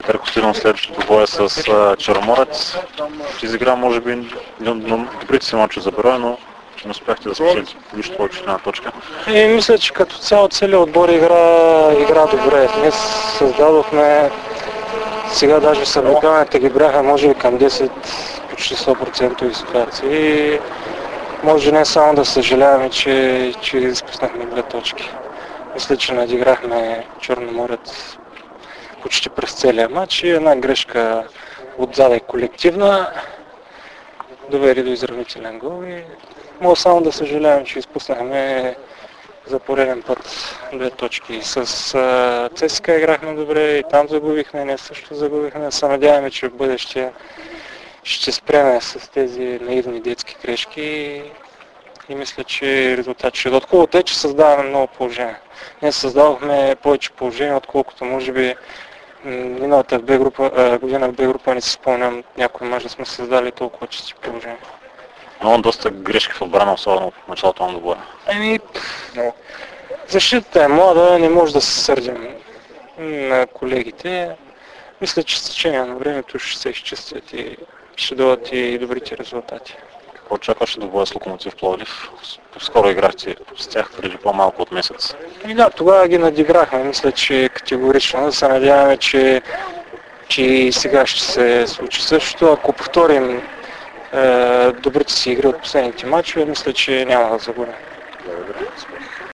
Петър Костадинов следващото двое с Черноморец. Изигра може би добрите си мачове за брой, но не успяхте да спечелите нищо повече от една точка. Мисля, че като цяло целият отбор игра добре. Днес създадохме, сега даже съблекаването ги бяха може би към 10, почти 100% ситуации. Може не само да съжаляваме, че изпуснахме 2 точки. Мисля, че надиграхме Черноморец почти през целия матч и една грешка отзаде колективна доведе до изравнителен гол и мога само да съжалявам, че изпуснахме за пореден път 2 точки. С ЦСКА играхме добре и там загубихме, ние също загубихме. Се надяваме, че в бъдеще ще спреме с тези наивни детски грешки и мисля, че резултат ще е. Отколкото е, че създаваме много положения. Ние създавахме повече положения, отколкото може би миналата година в Б група не си спомням някой мач да сме създали толкова чисти положения. Но доста грешки в отбрана, особено в началото на двобоя. Защитата е млада, не може да се сърдим на колегите. Мисля, че с течение на времето ще се изчистят и ще дадат и добрите резултати. Какво очакваше двобоя с Локомотив Пловдив? Скоро играхте с тях преди по-малко от месец. Да, тогава ги надиграхме. Мисля, че категорично да се надяваме, че и сега ще се случи същото. Ако повторим добрите си игри от последните матчове, мисля, че няма да загубим.